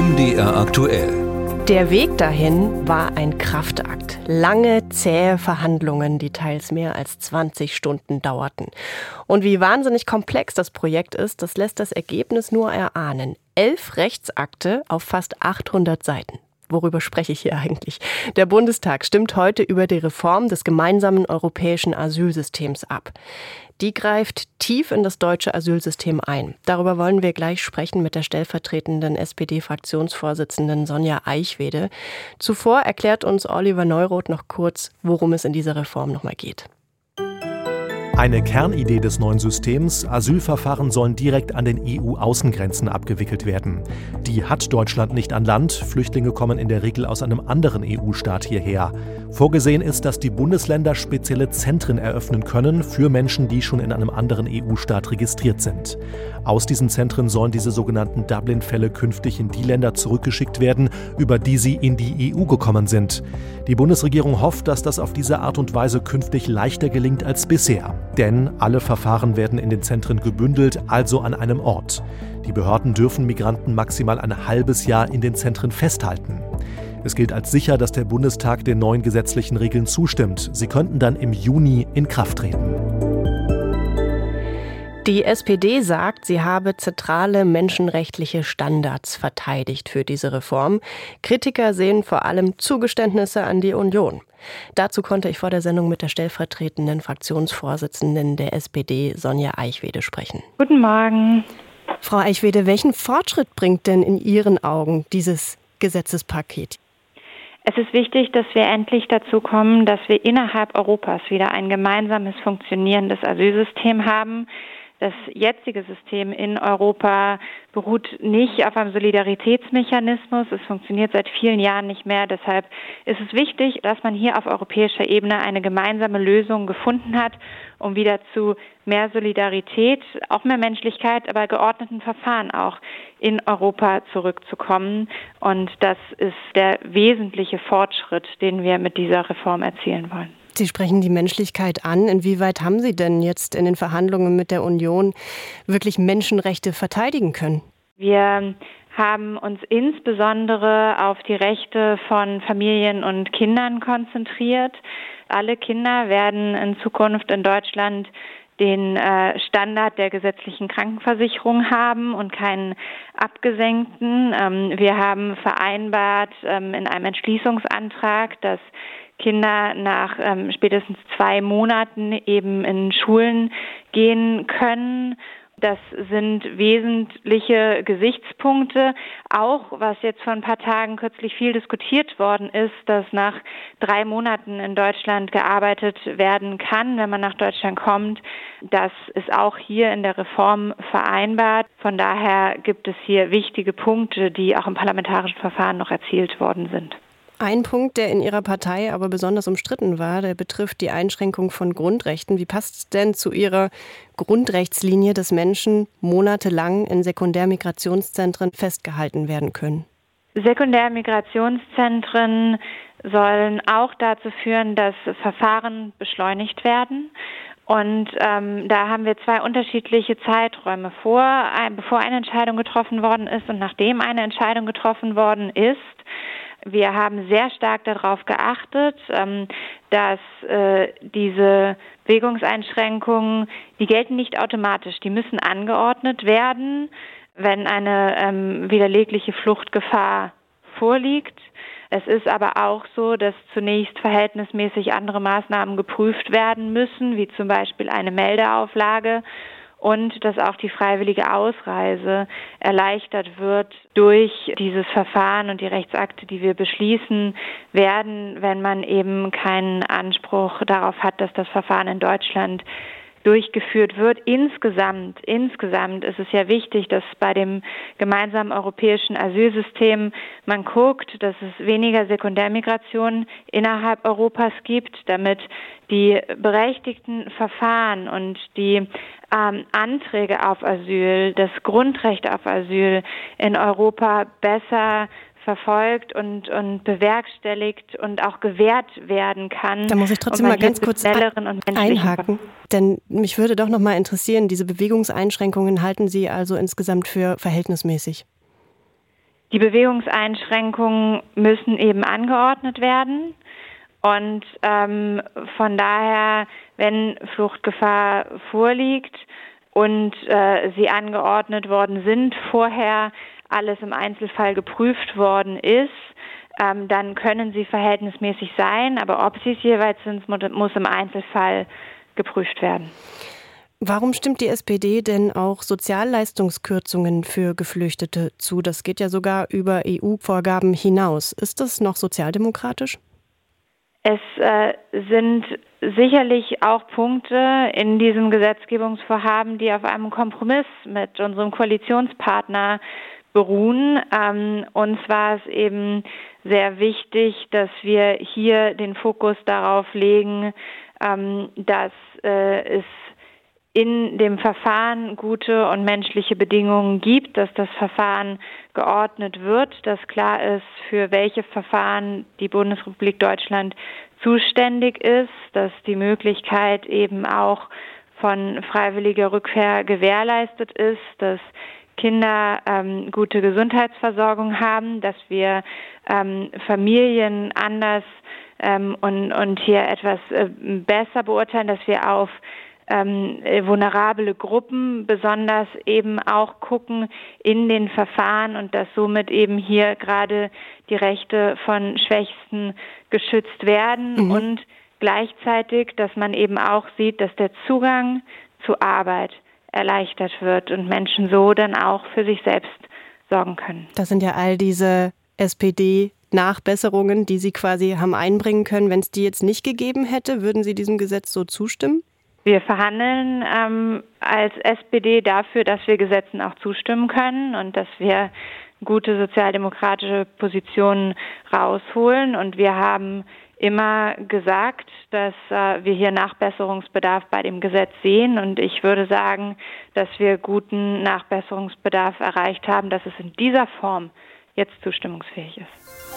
MDR aktuell. Der Weg dahin war ein Kraftakt. Lange, zähe Verhandlungen, die teils mehr als 20 Stunden dauerten. Und wie wahnsinnig komplex das Projekt ist, das lässt das Ergebnis nur erahnen. 11 Rechtsakte auf fast 800 Seiten. Worüber spreche ich hier eigentlich? Der Bundestag stimmt heute über die Reform des gemeinsamen europäischen Asylsystems ab. Die greift tief in das deutsche Asylsystem ein. Darüber wollen wir gleich sprechen mit der stellvertretenden SPD-Fraktionsvorsitzenden Sonja Eichwede. Zuvor erklärt uns Oliver Neuroth noch kurz, worum es in dieser Reform nochmal geht. Eine Kernidee des neuen Systems: Asylverfahren sollen direkt an den EU-Außengrenzen abgewickelt werden. Die hat Deutschland nicht an Land. Flüchtlinge kommen in der Regel aus einem anderen EU-Staat hierher. Vorgesehen ist, dass die Bundesländer spezielle Zentren eröffnen können für Menschen, die schon in einem anderen EU-Staat registriert sind. Aus diesen Zentren sollen diese sogenannten Dublin-Fälle künftig in die Länder zurückgeschickt werden, über die sie in die EU gekommen sind. Die Bundesregierung hofft, dass das auf diese Art und Weise künftig leichter gelingt als bisher. Denn alle Verfahren werden in den Zentren gebündelt, also an einem Ort. Die Behörden dürfen Migranten maximal ein halbes Jahr in den Zentren festhalten. Es gilt als sicher, dass der Bundestag den neuen gesetzlichen Regeln zustimmt. Sie könnten dann im Juni in Kraft treten. Die SPD sagt, sie habe zentrale menschenrechtliche Standards verteidigt für diese Reform. Kritiker sehen vor allem Zugeständnisse an die Union. Dazu konnte ich vor der Sendung mit der stellvertretenden Fraktionsvorsitzenden der SPD, Sonja Eichwede, sprechen. Guten Morgen. Frau Eichwede, welchen Fortschritt bringt denn in Ihren Augen dieses Gesetzespaket? Es ist wichtig, dass wir endlich dazu kommen, dass wir innerhalb Europas wieder ein gemeinsames funktionierendes Asylsystem haben. Das jetzige System in Europa beruht nicht auf einem Solidaritätsmechanismus. Es funktioniert seit vielen Jahren nicht mehr. Deshalb ist es wichtig, dass man hier auf europäischer Ebene eine gemeinsame Lösung gefunden hat, um wieder zu mehr Solidarität, auch mehr Menschlichkeit, aber geordneten Verfahren auch in Europa zurückzukommen. Und das ist der wesentliche Fortschritt, den wir mit dieser Reform erzielen wollen. Sie sprechen die Menschlichkeit an. Inwieweit haben Sie denn jetzt in den Verhandlungen mit der Union wirklich Menschenrechte verteidigen können? Wir haben uns insbesondere auf die Rechte von Familien und Kindern konzentriert. Alle Kinder werden in Zukunft in Deutschland den Standard der gesetzlichen Krankenversicherung haben und keinen abgesenkten. Wir haben vereinbart in einem Entschließungsantrag, dass Kinder nach spätestens 2 Monaten eben in Schulen gehen können. Das sind wesentliche Gesichtspunkte. Auch was jetzt vor ein paar Tagen kürzlich viel diskutiert worden ist, dass nach 3 Monaten in Deutschland gearbeitet werden kann, wenn man nach Deutschland kommt. Das ist auch hier in der Reform vereinbart. Von daher gibt es hier wichtige Punkte, die auch im parlamentarischen Verfahren noch erzielt worden sind. Ein Punkt, der in Ihrer Partei aber besonders umstritten war, der betrifft die Einschränkung von Grundrechten. Wie passt es denn zu Ihrer Grundrechtslinie, dass Menschen monatelang in Sekundärmigrationszentren festgehalten werden können? Sekundärmigrationszentren sollen auch dazu führen, dass Verfahren beschleunigt werden. Und da haben wir 2 unterschiedliche Zeiträume bevor eine Entscheidung getroffen worden ist und nachdem eine Entscheidung getroffen worden ist. Wir haben sehr stark darauf geachtet, dass diese Bewegungseinschränkungen, die gelten nicht automatisch, die müssen angeordnet werden, wenn eine widerlegliche Fluchtgefahr vorliegt. Es ist aber auch so, dass zunächst verhältnismäßig andere Maßnahmen geprüft werden müssen, wie zum Beispiel eine Meldeauflage. Und dass auch die freiwillige Ausreise erleichtert wird durch dieses Verfahren und die Rechtsakte, die wir beschließen werden, wenn man eben keinen Anspruch darauf hat, dass das Verfahren in Deutschland durchgeführt wird. Insgesamt ist es ja wichtig, dass bei dem gemeinsamen europäischen Asylsystem man guckt, dass es weniger Sekundärmigration innerhalb Europas gibt, damit die berechtigten Verfahren und die Anträge auf Asyl, das Grundrecht auf Asyl in Europa besser verfolgt und bewerkstelligt und auch gewährt werden kann. Da muss ich trotzdem mal ganz kurz einhaken, denn mich würde doch noch mal interessieren, diese Bewegungseinschränkungen halten Sie also insgesamt für verhältnismäßig? Die Bewegungseinschränkungen müssen eben angeordnet werden. Und von daher, wenn Fluchtgefahr vorliegt und sie angeordnet worden sind, vorher alles im Einzelfall geprüft worden ist, dann können sie verhältnismäßig sein. Aber ob sie es jeweils sind, muss im Einzelfall geprüft werden. Warum stimmt die SPD denn auch Sozialleistungskürzungen für Geflüchtete zu? Das geht ja sogar über EU-Vorgaben hinaus. Ist das noch sozialdemokratisch? Es sind sicherlich auch Punkte in diesem Gesetzgebungsvorhaben, die auf einem Kompromiss mit unserem Koalitionspartner beruhen. Uns war es eben sehr wichtig, dass wir hier den Fokus darauf legen, dass es in dem Verfahren gute und menschliche Bedingungen gibt, dass das Verfahren geordnet wird, dass klar ist, für welche Verfahren die Bundesrepublik Deutschland zuständig ist, dass die Möglichkeit eben auch von freiwilliger Rückkehr gewährleistet ist, dass Kinder gute Gesundheitsversorgung haben, dass wir Familien anders und hier etwas besser beurteilen, dass wir auf vulnerable Gruppen besonders eben auch gucken in den Verfahren und dass somit eben hier gerade die Rechte von Schwächsten geschützt werden und gleichzeitig, dass man eben auch sieht, dass der Zugang zu Arbeit erleichtert wird und Menschen so dann auch für sich selbst sorgen können. Das sind ja all diese SPD-Nachbesserungen, die Sie quasi haben einbringen können. Wenn es die jetzt nicht gegeben hätte, würden Sie diesem Gesetz so zustimmen? Wir verhandeln als SPD dafür, dass wir Gesetzen auch zustimmen können und dass wir gute sozialdemokratische Positionen rausholen. Und wir haben immer gesagt, dass wir hier Nachbesserungsbedarf bei dem Gesetz sehen. Und ich würde sagen, dass wir guten Nachbesserungsbedarf erreicht haben, dass es in dieser Form jetzt zustimmungsfähig ist.